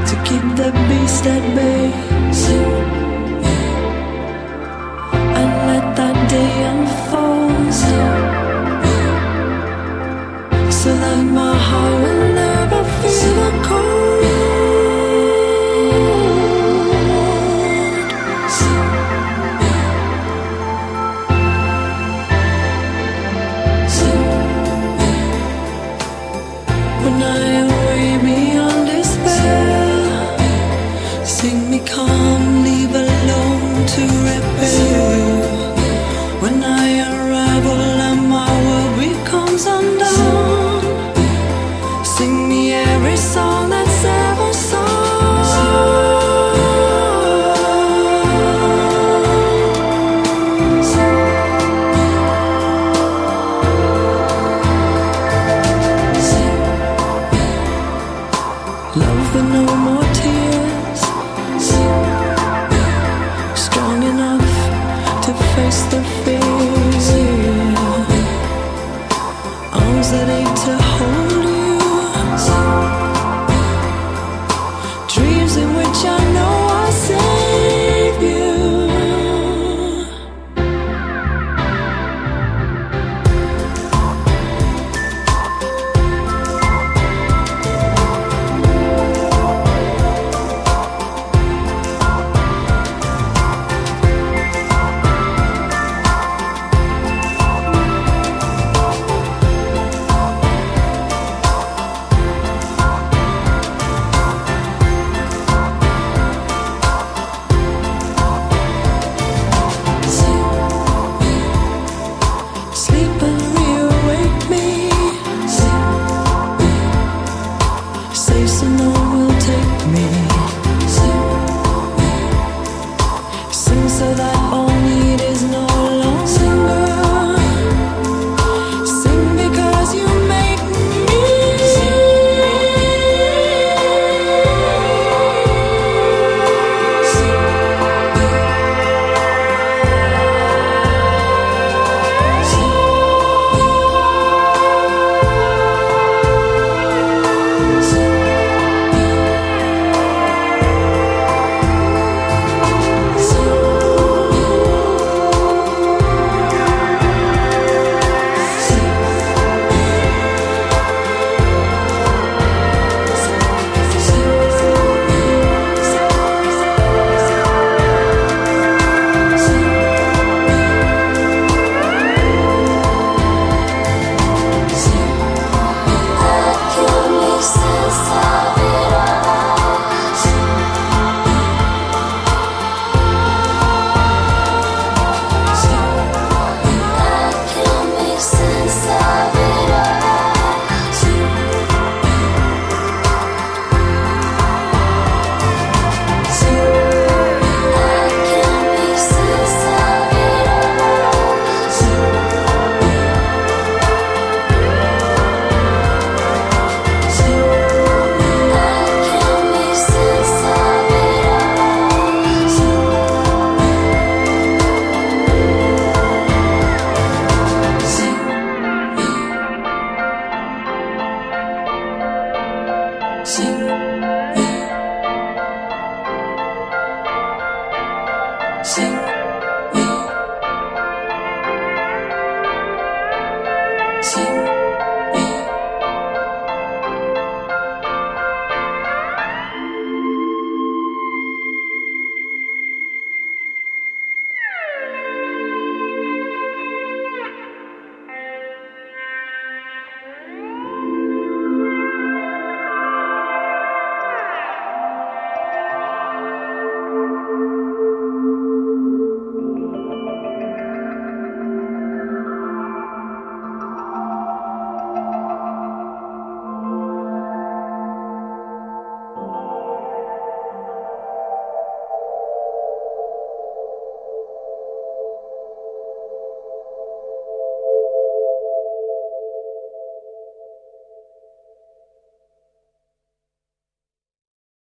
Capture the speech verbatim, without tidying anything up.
to keep the beast at bay. And let that day unfold, so that my heart will never feel the cold. When I away beyond despair, sing me calm, leave alone to repair. When I unravel and my world becomes undone, sing me every song that's ever sung. Love with no more tears, strong enough to face the fear. Arms that ache to hold you, dreams in which I